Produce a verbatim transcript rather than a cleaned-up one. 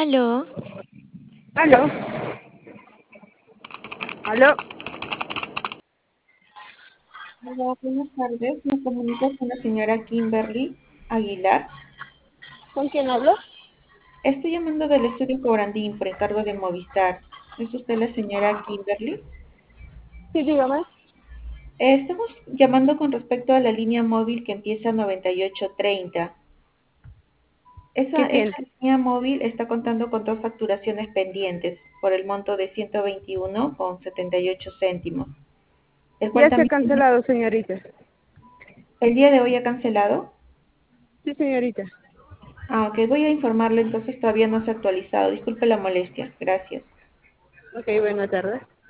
Aló, Aló, aló. Hola, buenas tardes. Me comunico con la señora Kimberly Aguilar. ¿Con quién hablo? Estoy llamando del estudio Cobrandín por encargo de Movistar. ¿Es usted la señora Kimberly? Sí, dígame. Eh, estamos llamando con respecto a la línea móvil que empieza noventa y ocho treinta. Esa, ¿Qué esa tiene? línea móvil está contando con dos facturaciones pendientes por el monto de ciento veintiuno con setenta y ocho céntimos, el cual Ya se ha también cancelado, señorita. el día de hoy ha cancelado. Sí, señorita. Ah, ok, voy a informarle, entonces todavía no se ha actualizado. Disculpe la molestia. Gracias. Ok, buenas tardes.